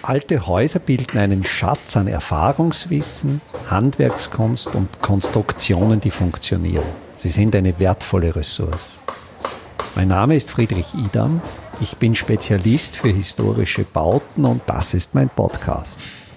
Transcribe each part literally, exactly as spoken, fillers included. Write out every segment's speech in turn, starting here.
Alte Häuser bilden einen Schatz an Erfahrungswissen, Handwerkskunst und Konstruktionen, die funktionieren. Sie sind eine wertvolle Ressource. Mein Name ist Friedrich Idam. Ich bin Spezialist für historische Bauten und das ist mein Podcast.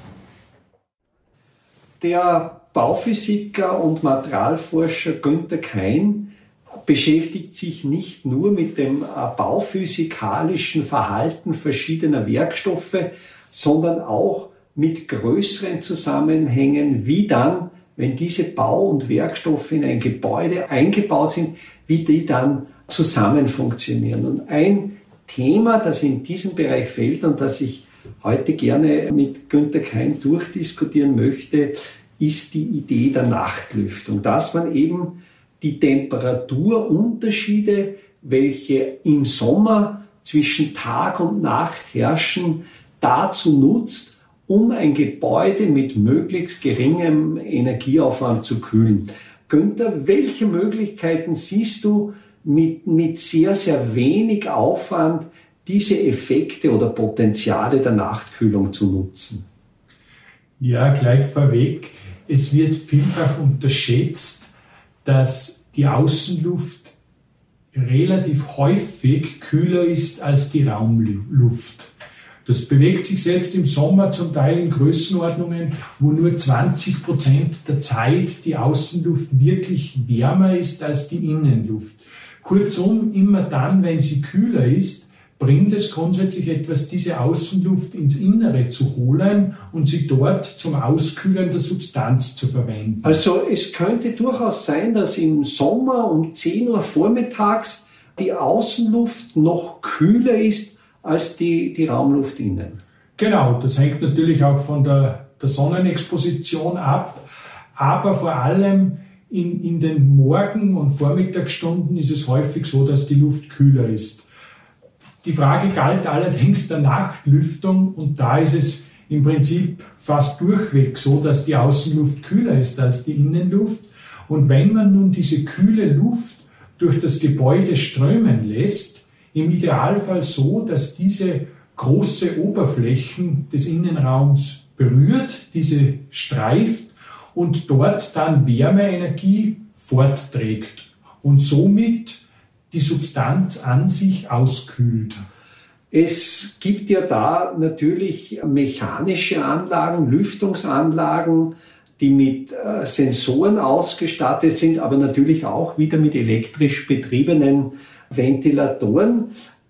Der Bauphysiker und Materialforscher Günther Kein beschäftigt sich nicht nur mit dem bauphysikalischen Verhalten verschiedener Werkstoffe, sondern auch mit größeren Zusammenhängen, wie dann, wenn diese Bau- und Werkstoffe in ein Gebäude eingebaut sind, wie die dann zusammen funktionieren. Und ein Thema, das in diesem Bereich fällt und das ich heute gerne mit Günther Kein durchdiskutieren möchte, ist die Idee der Nachtlüftung, dass man eben die Temperaturunterschiede, welche im Sommer zwischen Tag und Nacht herrschen, dazu nutzt, um ein Gebäude mit möglichst geringem Energieaufwand zu kühlen. Günther, welche Möglichkeiten siehst du, mit, mit sehr, sehr wenig Aufwand diese Effekte oder Potenziale der Nachtkühlung zu nutzen? Ja, gleich vorweg. Es wird vielfach unterschätzt, dass die Außenluft relativ häufig kühler ist als die Raumluft. Das bewegt sich selbst im Sommer zum Teil in Größenordnungen, wo nur zwanzig Prozent der Zeit die Außenluft wirklich wärmer ist als die Innenluft. Kurzum, immer dann, wenn sie kühler ist, bringt es grundsätzlich etwas, diese Außenluft ins Innere zu holen und sie dort zum Auskühlen der Substanz zu verwenden. Also es könnte durchaus sein, dass im Sommer um zehn Uhr vormittags die Außenluft noch kühler ist als die, die Raumluft innen. Genau, das hängt natürlich auch von der, der Sonnenexposition ab, aber vor allem in, in den Morgen- und Vormittagsstunden ist es häufig so, dass die Luft kühler ist. Die Frage galt allerdings der Nachtlüftung und da ist es im Prinzip fast durchweg so, dass die Außenluft kühler ist als die Innenluft. Und wenn man nun diese kühle Luft durch das Gebäude strömen lässt, im Idealfall so, dass diese große Oberflächen des Innenraums berührt, diese streift und dort dann Wärmeenergie fortträgt und somit die Substanz an sich auskühlt. Es gibt ja da natürlich mechanische Anlagen, Lüftungsanlagen, die mit äh, Sensoren ausgestattet sind, aber natürlich auch wieder mit elektrisch betriebenen Ventilatoren.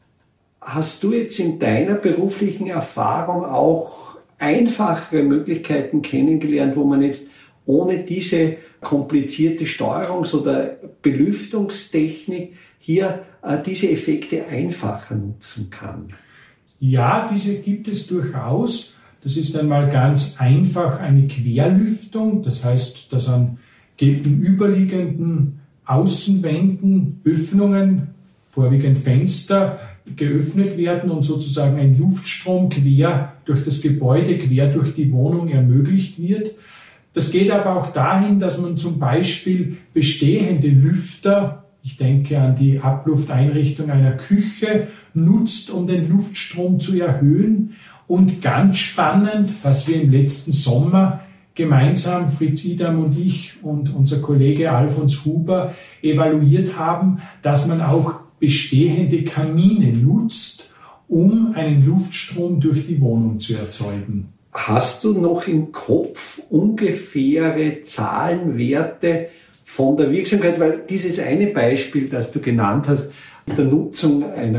Hast du jetzt in deiner beruflichen Erfahrung auch einfachere Möglichkeiten kennengelernt, wo man jetzt ohne diese komplizierte Steuerungs- oder Belüftungstechnik hier äh, diese Effekte einfacher nutzen kann? Ja, diese gibt es durchaus. Das ist einmal ganz einfach eine Querlüftung. Das heißt, dass an gegenüberliegenden Außenwänden Öffnungen, vorwiegend Fenster, geöffnet werden und sozusagen ein Luftstrom quer durch das Gebäude, quer durch die Wohnung ermöglicht wird. Das geht aber auch dahin, dass man zum Beispiel bestehende Lüfter, ich denke an die Ablufteinrichtung einer Küche, nutzt, um den Luftstrom zu erhöhen. Und ganz spannend, was wir im letzten Sommer gemeinsam, Fritz Idam und ich und unser Kollege Alfons Huber, evaluiert haben, dass man auch bestehende Kamine nutzt, um einen Luftstrom durch die Wohnung zu erzeugen. Hast du noch im Kopf ungefähre Zahlenwerte von der Wirksamkeit? Weil dieses eine Beispiel, das du genannt hast, der Nutzung einer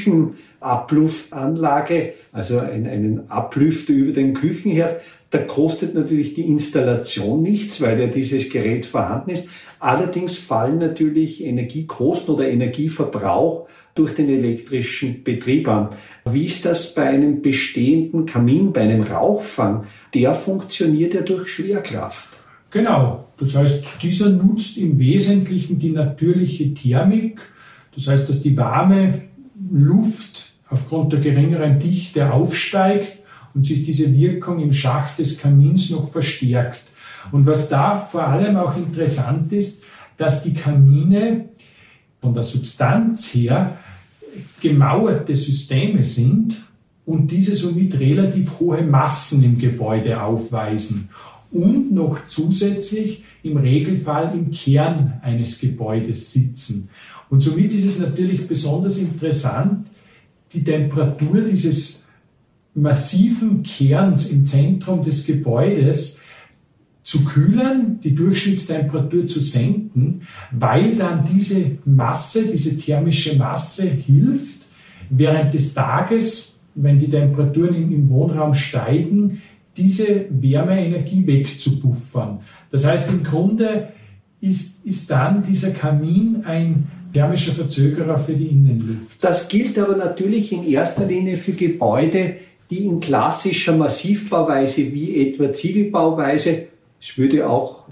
Küchenabluftanlage, also einen Ablüfter über den Küchenherd, da kostet natürlich die Installation nichts, weil ja dieses Gerät vorhanden ist. Allerdings fallen natürlich Energiekosten oder Energieverbrauch durch den elektrischen Betrieb an. Wie ist das bei einem bestehenden Kamin, bei einem Rauchfang? Der funktioniert ja durch Schwerkraft. Genau, das heißt, dieser nutzt im Wesentlichen die natürliche Thermik. Das heißt, dass die warme Luft aufgrund der geringeren Dichte aufsteigt und sich diese Wirkung im Schacht des Kamins noch verstärkt. Und was da vor allem auch interessant ist, dass die Kamine von der Substanz her gemauerte Systeme sind, und diese somit relativ hohe Massen im Gebäude aufweisen und noch zusätzlich im Regelfall im Kern eines Gebäudes sitzen. Und somit ist es natürlich besonders interessant, die Temperatur dieses massiven Kerns im Zentrum des Gebäudes zu kühlen, die Durchschnittstemperatur zu senken, weil dann diese Masse, diese thermische Masse hilft, während des Tages, wenn die Temperaturen im Wohnraum steigen, diese Wärmeenergie wegzupuffern. Das heißt, im Grunde ist, ist dann dieser Kamin ein thermischer Verzögerer für die Innenluft. Das gilt aber natürlich in erster Linie für Gebäude, die in klassischer Massivbauweise wie etwa Ziegelbauweise, es würde auch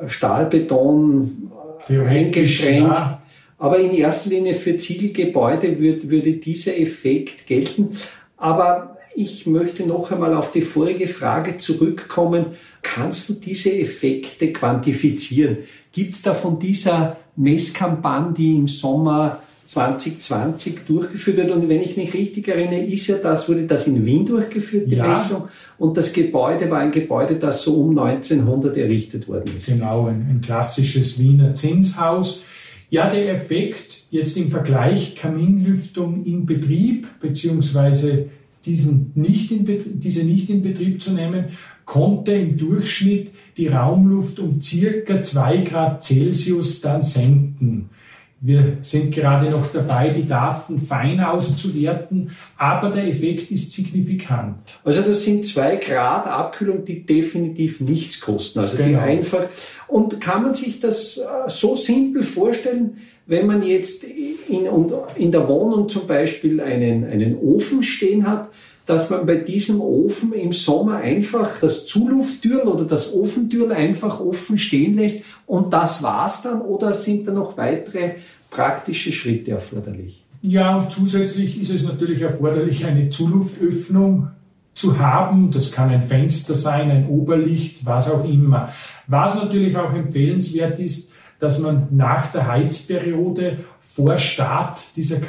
Stahlbeton eingeschränkt, ja. Aber in erster Linie für Ziegelgebäude würde, würde dieser Effekt gelten. Aber ich möchte noch einmal auf die vorige Frage zurückkommen. Kannst du diese Effekte quantifizieren? Gibt es da von dieser Messkampagne, die im Sommer zwanzig zwanzig durchgeführt wird? Und wenn ich mich richtig erinnere, ist ja das, wurde das in Wien durchgeführt, die ja. Messung. Und das Gebäude war ein Gebäude, das so um neunzehnhundert errichtet worden ist. Genau, ein, ein klassisches Wiener Zinshaus. Ja, der Effekt jetzt im Vergleich Kaminlüftung in Betrieb, beziehungsweise diesen nicht in Betrieb, diese nicht in Betrieb zu nehmen, konnte im Durchschnitt die Raumluft um circa zwei Grad Celsius dann senken. Wir sind gerade noch dabei, die Daten fein auszuwerten, aber der Effekt ist signifikant. Also das sind zwei Grad Abkühlung, die definitiv nichts kosten. Also genau. Die einfach. Und kann man sich das so simpel vorstellen, wenn man jetzt in, in der Wohnung zum Beispiel einen, einen Ofen stehen hat, dass man bei diesem Ofen im Sommer einfach das Zulufttürl oder das Ofentürl einfach offen stehen lässt und das war's dann, oder sind da noch weitere praktische Schritte erforderlich? Ja, und zusätzlich ist es natürlich erforderlich, eine Zuluftöffnung zu haben. Das kann ein Fenster sein, ein Oberlicht, was auch immer. Was natürlich auch empfehlenswert ist, dass man nach der Heizperiode vor Start dieser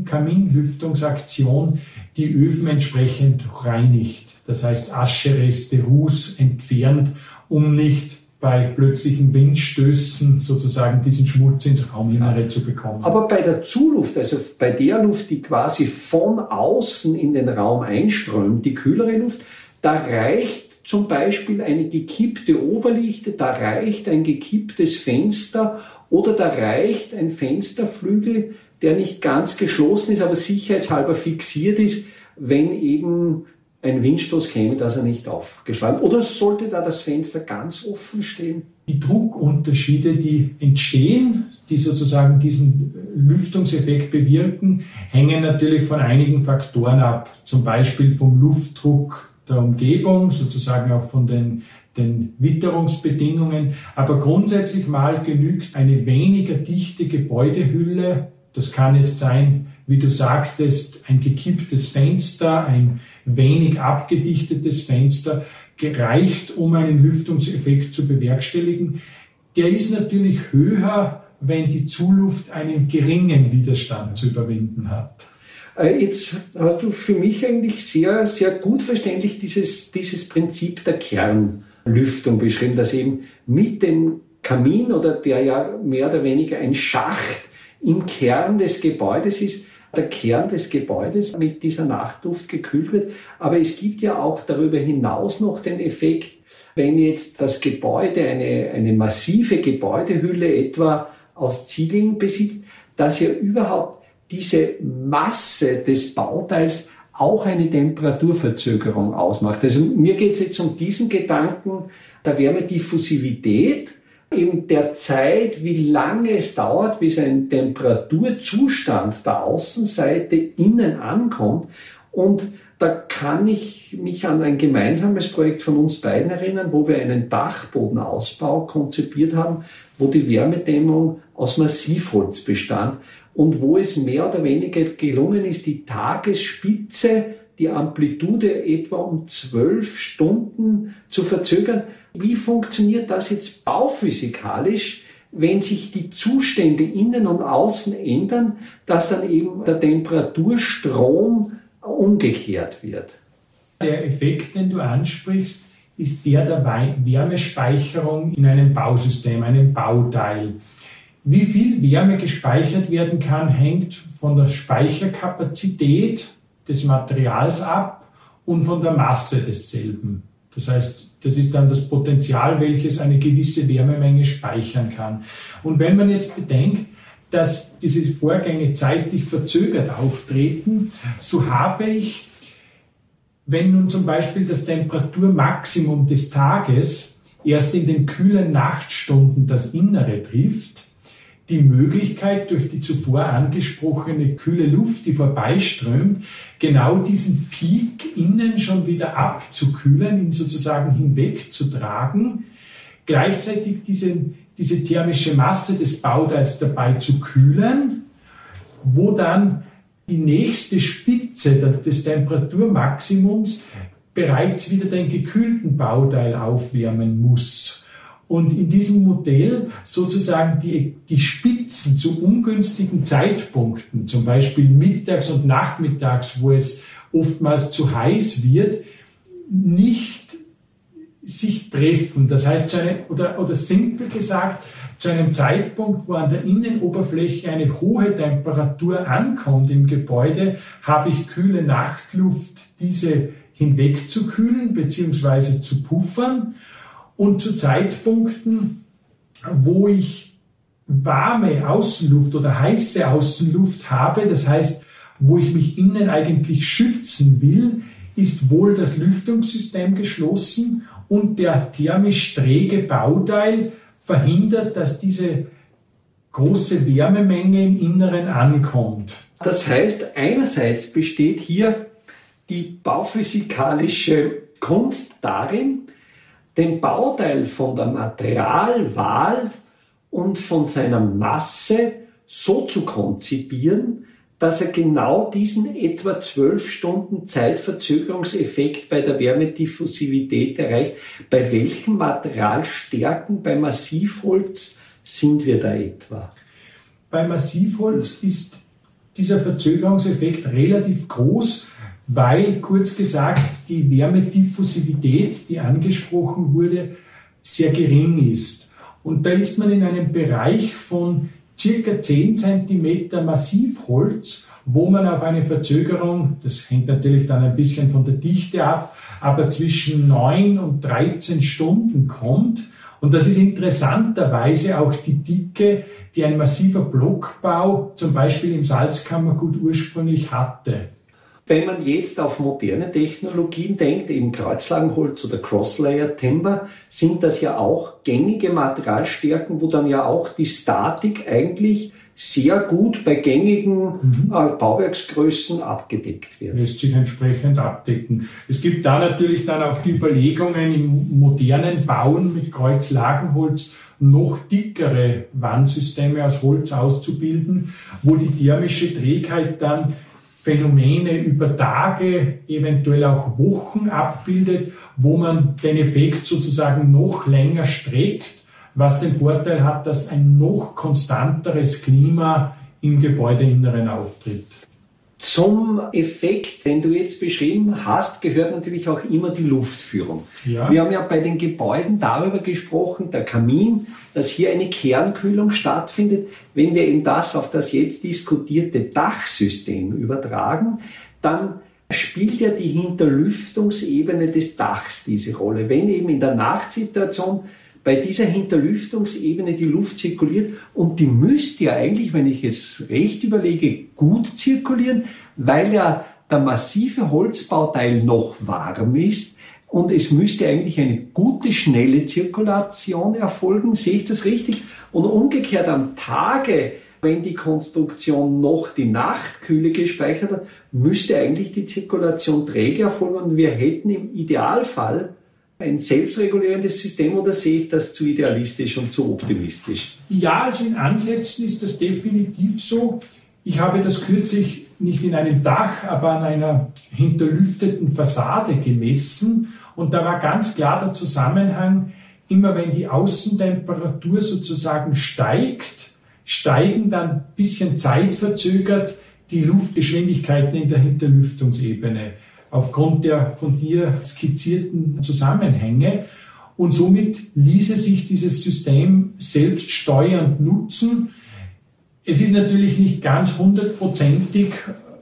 Kaminlüftungsaktion die Öfen entsprechend reinigt. Das heißt, Aschereste, Ruß entfernt, um nicht bei plötzlichen Windstößen sozusagen diesen Schmutz ins Rauminnere zu bekommen. Aber bei der Zuluft, also bei der Luft, die quasi von außen in den Raum einströmt, die kühlere Luft, da reicht zum Beispiel eine gekippte Oberlichte, da reicht ein gekipptes Fenster oder da reicht ein Fensterflügel, der nicht ganz geschlossen ist, aber sicherheitshalber fixiert ist, wenn eben ein Windstoß käme, dass er nicht aufgeschlagen wird. Oder sollte da das Fenster ganz offen stehen? Die Druckunterschiede, die entstehen, die sozusagen diesen Lüftungseffekt bewirken, hängen natürlich von einigen Faktoren ab. Zum Beispiel vom Luftdruck der Umgebung, sozusagen auch von den, den Witterungsbedingungen. Aber grundsätzlich mal genügt eine weniger dichte Gebäudehülle. Das kann jetzt sein, wie du sagtest, ein gekipptes Fenster, ein wenig abgedichtetes Fenster, gereicht, um einen Lüftungseffekt zu bewerkstelligen. Der ist natürlich höher, wenn die Zuluft einen geringen Widerstand zu überwinden hat. Jetzt hast du für mich eigentlich sehr, sehr gut verständlich dieses, dieses Prinzip der Kernlüftung beschrieben, dass eben mit dem Kamin, oder der ja mehr oder weniger ein Schacht im Kern des Gebäudes ist, der Kern des Gebäudes mit dieser Nachtluft gekühlt wird. Aber es gibt ja auch darüber hinaus noch den Effekt, wenn jetzt das Gebäude eine, eine massive Gebäudehülle etwa aus Ziegeln besitzt, dass ja überhaupt diese Masse des Bauteils auch eine Temperaturverzögerung ausmacht. Also mir geht es jetzt um diesen Gedanken der Wärmediffusivität, eben der Zeit, wie lange es dauert, bis ein Temperaturzustand der Außenseite innen ankommt. Und da kann ich mich an ein gemeinsames Projekt von uns beiden erinnern, wo wir einen Dachbodenausbau konzipiert haben, wo die Wärmedämmung aus Massivholz bestand und wo es mehr oder weniger gelungen ist, die Tagesspitze, die Amplitude etwa um zwölf Stunden zu verzögern. Wie funktioniert das jetzt bauphysikalisch, wenn sich die Zustände innen und außen ändern, dass dann eben der Temperaturstrom umgekehrt wird. Der Effekt, den du ansprichst, ist der der Wärmespeicherung in einem Bausystem, einem Bauteil. Wie viel Wärme gespeichert werden kann, hängt von der Speicherkapazität des Materials ab und von der Masse desselben. Das heißt, das ist dann das Potenzial, welches eine gewisse Wärmemenge speichern kann. Und wenn man jetzt bedenkt, dass diese Vorgänge zeitlich verzögert auftreten, so habe ich, wenn nun zum Beispiel das Temperaturmaximum des Tages erst in den kühlen Nachtstunden das Innere trifft, die Möglichkeit, durch die zuvor angesprochene kühle Luft, die vorbeiströmt, genau diesen Peak innen schon wieder abzukühlen, ihn sozusagen hinwegzutragen, gleichzeitig diese, diese thermische Masse des Bauteils dabei zu kühlen, wo dann die nächste Spitze des Temperaturmaximums bereits wieder den gekühlten Bauteil aufwärmen muss. Und in diesem Modell sozusagen die, die Spitzen zu ungünstigen Zeitpunkten, zum Beispiel mittags und nachmittags, wo es oftmals zu heiß wird, nicht sich treffen. Das heißt, zu einem, oder, oder simpel gesagt, zu einem Zeitpunkt, wo an der Innenoberfläche eine hohe Temperatur ankommt im Gebäude, habe ich kühle Nachtluft, diese hinwegzukühlen bzw. zu puffern. Und zu Zeitpunkten, wo ich warme Außenluft oder heiße Außenluft habe, das heißt, wo ich mich innen eigentlich schützen will, ist wohl das Lüftungssystem geschlossen und der thermisch träge Bauteil verhindert, dass diese große Wärmemenge im Inneren ankommt. Das heißt, einerseits besteht hier die bauphysikalische Kunst darin, den Bauteil von der Materialwahl und von seiner Masse so zu konzipieren, dass er genau diesen etwa zwölf Stunden Zeitverzögerungseffekt bei der Wärmediffusivität erreicht. Bei welchen Materialstärken bei Massivholz sind wir da etwa? Bei Massivholz ist dieser Verzögerungseffekt relativ groß, weil, kurz gesagt, die Wärmediffusivität, die angesprochen wurde, sehr gering ist. Und da ist man in einem Bereich von circa zehn Zentimeter Massivholz, wo man auf eine Verzögerung, das hängt natürlich dann ein bisschen von der Dichte ab, aber zwischen neun und dreizehn Stunden kommt. Und das ist interessanterweise auch die Dicke, die ein massiver Blockbau zum Beispiel im Salzkammergut ursprünglich hatte. Wenn man jetzt auf moderne Technologien denkt, eben Kreuzlagenholz oder Crosslayer Timber, sind das ja auch gängige Materialstärken, wo dann ja auch die Statik eigentlich sehr gut bei gängigen mhm. äh, Bauwerksgrößen abgedeckt wird. Lässt sich entsprechend abdecken. Es gibt da natürlich dann auch die Überlegungen im modernen Bauen mit Kreuzlagenholz noch dickere Wandsysteme aus Holz auszubilden, wo die thermische Trägheit dann Phänomene über Tage, eventuell auch Wochen abbildet, wo man den Effekt sozusagen noch länger streckt, was den Vorteil hat, dass ein noch konstanteres Klima im Gebäudeinneren auftritt. Zum Effekt, den du jetzt beschrieben hast, gehört natürlich auch immer die Luftführung. Ja. Wir haben ja bei den Gebäuden darüber gesprochen, der Kamin, dass hier eine Kernkühlung stattfindet. Wenn wir eben das auf das jetzt diskutierte Dachsystem übertragen, dann spielt ja die Hinterlüftungsebene des Dachs diese Rolle. Wenn eben in der Nachtsituation bei dieser Hinterlüftungsebene die Luft zirkuliert und die müsste ja eigentlich, wenn ich es recht überlege, gut zirkulieren, weil ja der massive Holzbauteil noch warm ist und es müsste eigentlich eine gute, schnelle Zirkulation erfolgen. Sehe ich das richtig? Und umgekehrt am Tage, wenn die Konstruktion noch die Nachtkühle gespeichert hat, müsste eigentlich die Zirkulation träge erfolgen und wir hätten im Idealfall ein selbstregulierendes System, oder sehe ich das zu idealistisch und zu optimistisch? Ja, also in Ansätzen ist das definitiv so. Ich habe das kürzlich nicht in einem Dach, aber an einer hinterlüfteten Fassade gemessen und da war ganz klar der Zusammenhang, immer wenn die Außentemperatur sozusagen steigt, steigen dann ein bisschen zeitverzögert die Luftgeschwindigkeiten in der Hinterlüftungsebene aufgrund der von dir skizzierten Zusammenhänge. Und somit ließe sich dieses System selbststeuernd nutzen. Es ist natürlich nicht ganz hundertprozentig,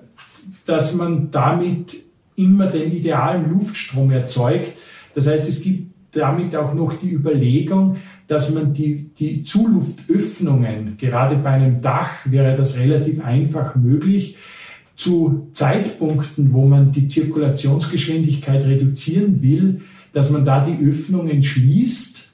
dass man damit immer den idealen Luftstrom erzeugt. Das heißt, es gibt damit auch noch die Überlegung, dass man die, die Zuluftöffnungen, gerade bei einem Dach wäre das relativ einfach möglich, zu Zeitpunkten, wo man die Zirkulationsgeschwindigkeit reduzieren will, dass man da die Öffnungen schließt.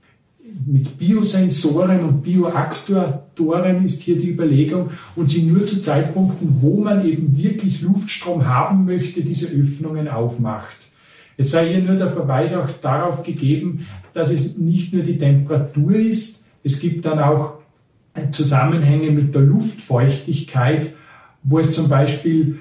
Mit Biosensoren und Bioaktuatoren ist hier die Überlegung und sie nur zu Zeitpunkten, wo man eben wirklich Luftstrom haben möchte, diese Öffnungen aufmacht. Es sei hier nur der Verweis auch darauf gegeben, dass es nicht nur die Temperatur ist, es gibt dann auch Zusammenhänge mit der Luftfeuchtigkeit, wo es zum Beispiel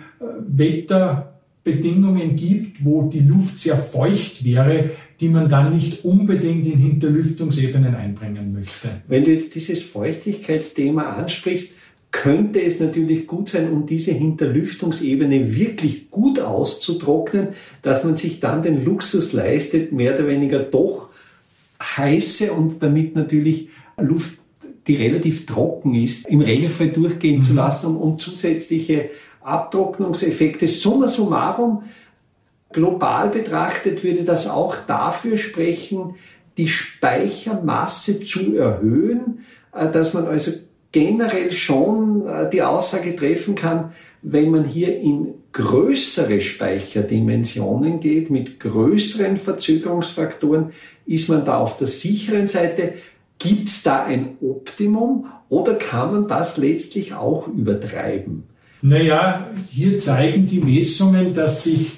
Wetterbedingungen gibt, wo die Luft sehr feucht wäre, die man dann nicht unbedingt in Hinterlüftungsebenen einbringen möchte. Wenn du jetzt dieses Feuchtigkeitsthema ansprichst, könnte es natürlich gut sein, um diese Hinterlüftungsebene wirklich gut auszutrocknen, dass man sich dann den Luxus leistet, mehr oder weniger doch heiße und damit natürlich Luft, die relativ trocken ist, im Regelfall durchgehen mhm. zu lassen, um, um zusätzliche Abtrocknungseffekte. Summa summarum, global betrachtet würde das auch dafür sprechen, die Speichermasse zu erhöhen, dass man also generell schon die Aussage treffen kann, wenn man hier in größere Speicherdimensionen geht, mit größeren Verzögerungsfaktoren, ist man da auf der sicheren Seite. Gibt es da ein Optimum oder kann man das letztlich auch übertreiben? Naja, hier zeigen die Messungen, dass sich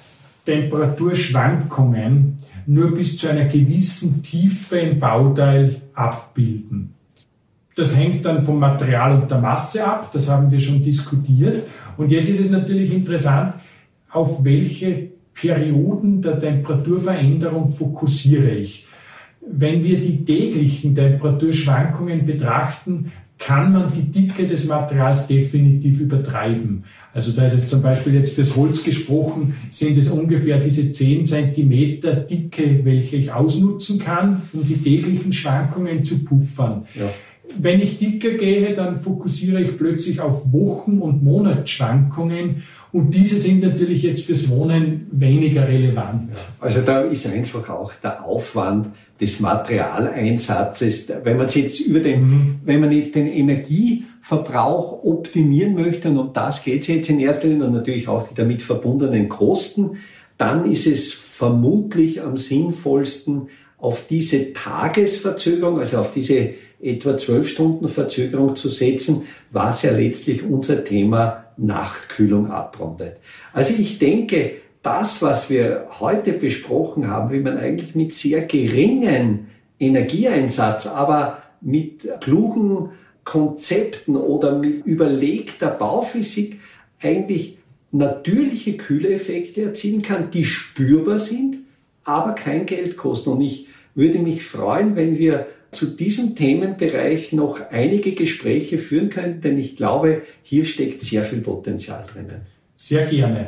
Temperaturschwankungen nur bis zu einer gewissen Tiefe im Bauteil abbilden. Das hängt dann vom Material und der Masse ab, das haben wir schon diskutiert. Und jetzt ist es natürlich interessant, auf welche Perioden der Temperaturveränderung fokussiere ich. Wenn wir die täglichen Temperaturschwankungen betrachten, kann man die Dicke des Materials definitiv übertreiben. Also da ist es zum Beispiel jetzt fürs Holz gesprochen, sind es ungefähr diese zehn Zentimeter Dicke, welche ich ausnutzen kann, um die täglichen Schwankungen zu puffern. Ja. Wenn ich dicker gehe, dann fokussiere ich plötzlich auf Wochen- und Monatsschwankungen und diese sind natürlich jetzt fürs Wohnen weniger relevant. Ja. Also da ist einfach auch der Aufwand des Materialeinsatzes, wenn man jetzt über den, mhm. wenn man jetzt den Energieverbrauch optimieren möchte, und um das geht es jetzt in erster Linie, und natürlich auch die damit verbundenen Kosten, dann ist es vermutlich am sinnvollsten, auf diese Tagesverzögerung, also auf diese etwa zwölf Stunden Verzögerung zu setzen, was ja letztlich unser Thema Nachtkühlung abrundet. Also ich denke, das, was wir heute besprochen haben, wie man eigentlich mit sehr geringem Energieeinsatz, aber mit klugen Konzepten oder mit überlegter Bauphysik eigentlich natürliche Kühleffekte erzielen kann, die spürbar sind, aber kein Geld kosten. Und ich würde mich freuen, wenn wir zu diesem Themenbereich noch einige Gespräche führen können, denn ich glaube, hier steckt sehr viel Potenzial drinnen. Sehr gerne.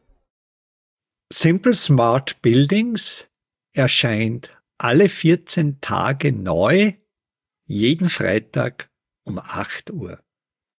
Simple Smart Buildings erscheint alle vierzehn Tage neu, jeden Freitag um acht Uhr.